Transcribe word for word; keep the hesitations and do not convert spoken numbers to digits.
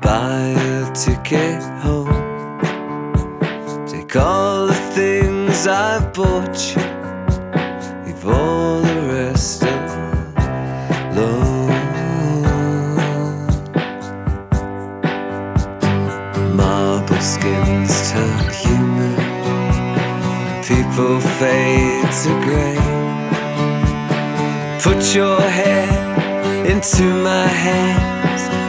buy a ticket home. Take all the things I've bought you, leave all the rest alone. Marble skins turn human, people fade to grey. Put your head into my hand,